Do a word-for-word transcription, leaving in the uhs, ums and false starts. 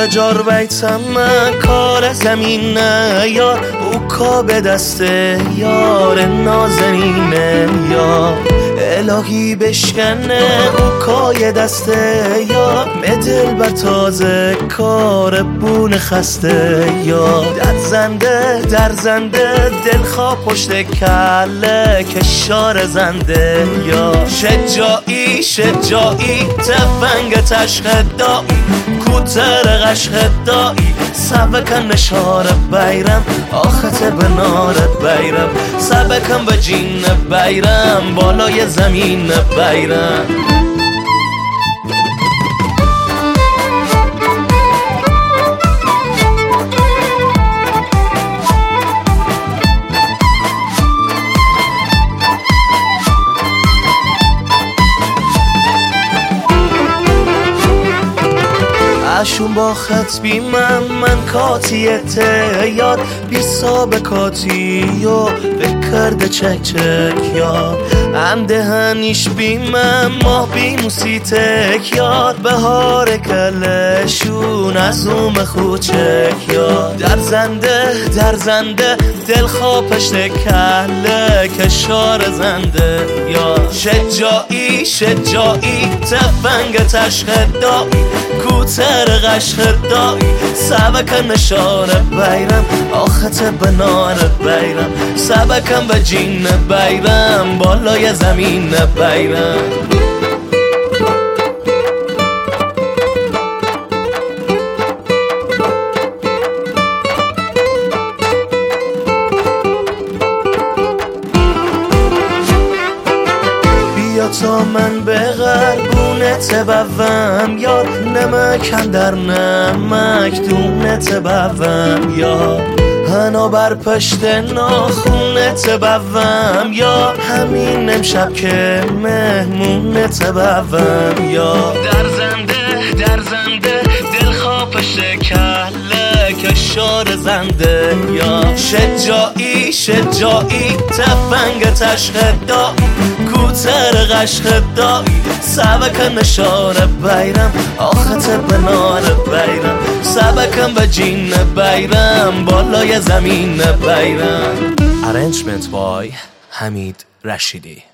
به جار بیتم کار زمین یار او کا به دست یار نازنینه یار الهی بشکنه او کای دست یار مدل بر تازه کار بون خسته یار در زنده در زنده دل خواه پشت کله کشار زنده یار شجاعی شجاعی تفنگ تشخ دایی کوتر قشخ دایی سبکن نشار بیرم آخت به نار بیرم سبکن به جین بیرم بالای زمین بیرم اشون با خط بی من من کاتیت یاد بی سابقاتی و بکرده چک چک یاد هم دهنیش بی من ماه بی موسیتک یاد بهار کلشون از اوم خوچک یاد در زنده در زنده دل خواه پشت کله کشار زنده یاد شجاعی شجاعی تفنگ تشخ دایی کوتر قشخ دایی سبکن نشار بیرم آخت به نار بیرم سبکن به جین بیرم بالای زمین بیرم تا من به غربونت بوم یار نمکن در نمک دونت بوم یار هنا بر پشت ناخونت بوم یا همین امشب که مهمونت بوم یا در زنده در زنده دل خواه پشت کله کشار زنده یا شجاعی شجاعی تفنگ تشخ دایی کوتر قشخ دایی سبکن نشار بیرم آخت به نار بیرم سبکن به جین بیرم بالای زمین بیرم. Arrangement by حمید رشیدی.